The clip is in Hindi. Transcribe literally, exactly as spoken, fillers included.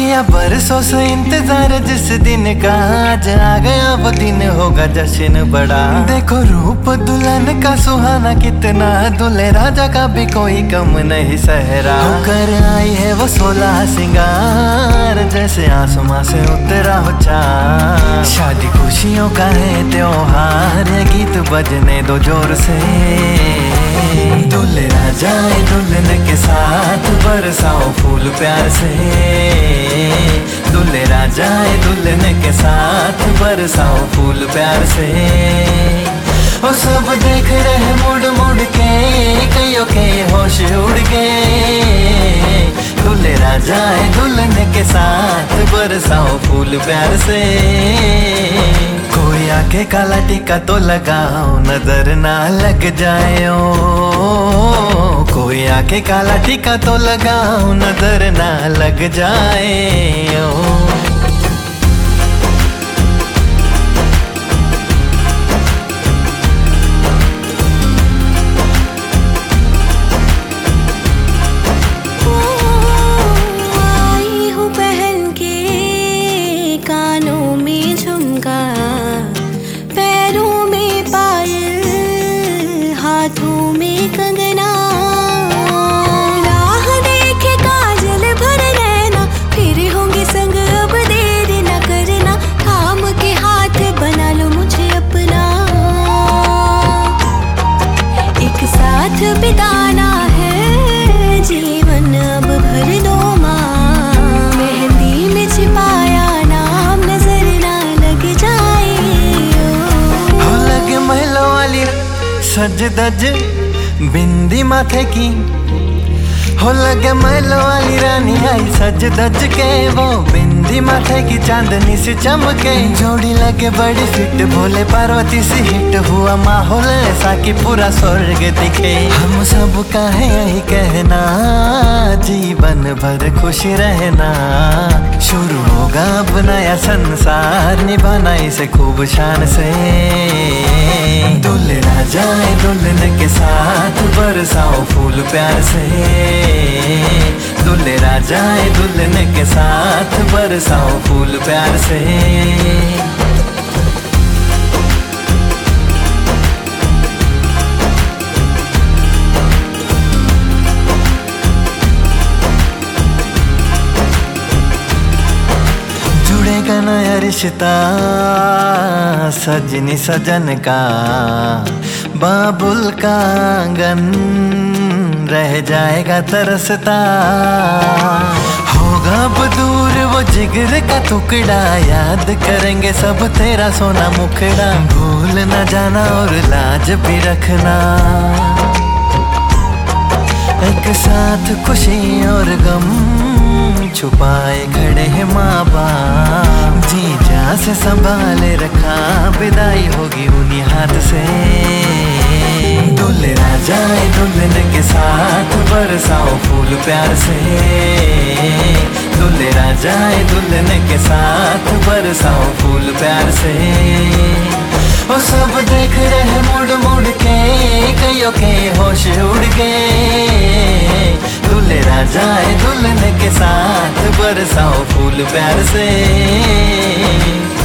किया बरसों से इंतजार जिस दिन का, आज आ गया वो दिन, होगा जश्न बड़ा। देखो रूप दुल्हन का सुहाना कितना, दूल्हे राजा का भी कोई कम नहीं सहरा। होकर आई है वो सोलह सिंगार, जैसे आसमां से उतरा हो चाँद। शादी खुशियों का है त्योहार, ये गीत बजने दो जोर से। दूल्हे राजा दुल्हन के साथ, बरसाओ फूल प्यार से। दूल्हे राजा दुल्हन के साथ, बरसाओ फूल प्यार से। वो सब देख रहे मुड़ मुड़ के, कईयों के होश उड़ गए। दूल्हे राजा दुल्हन के साथ, बरसाओ फूल प्यार से। कोई आके काला टीका तो लगाओ, नजर ना लग जाए ओ। कोई आके काला टीका तो लगाओ, नजर ना लग जाए ओ। हाथों में कंगना, राह देखे काजल भर लेना, फिर होंगे संग अब देर न करना। थाम के हाथ बना लो मुझे अपना, एक साथ बिताना है जीवन अब भर दो माँ। मेहंदी में छिपाया नाम, नजर ना लग जाए हो लगे महलों वाली सज धज बिंदी माथे की। हो लगे महलों वाली रानी आई सज धज के, वो बिंदी माथे की चांदनी सी चमके। जोड़ी लगे बड़ी फिट, भोले पार्वती सी हिट, हुआ माहौल ऐसा कि पूरा स्वर्ग दिखे। हम सब का है यही कहना, जीवन भर खुश रहना। शुरू होगा अब नया संसार, निभाना इसे खूब शान से। दूल्हे राजा दुल्हन के साथ, बरसाओ फूल प्यार से। दूल्हे राजा दुल्हन के साथ, बरसाओ फूल प्यार से। जुड़ेगा नया रिश्ता सजनी सजन का, बाबुल का आंगन रह जाएगा तरसता। होगा अब दूर वो जिगर का टुकड़ा, याद करेंगे सब तेरा सोना मुखड़ा। भूल न जाना और लाज भी रखना, एक साथ खुशी और गम छुपाए खड़े हैं माँ बाप। जीजा से संभाले रखा, विदाई होगी उन्हीं हाथ से। दूल्हे राजा दुल्हन के साथ, बरसाओ फूल प्यार से। दूल्हे राजा दुल्हन के साथ, बरसाओ फूल प्यार से। वो सब देख रहे मुड़ मुड़ के, कईयों के होश उड़ गए। दूल्हे राजा दुल्हन के साथ, बरसाओ फूल प्यार से।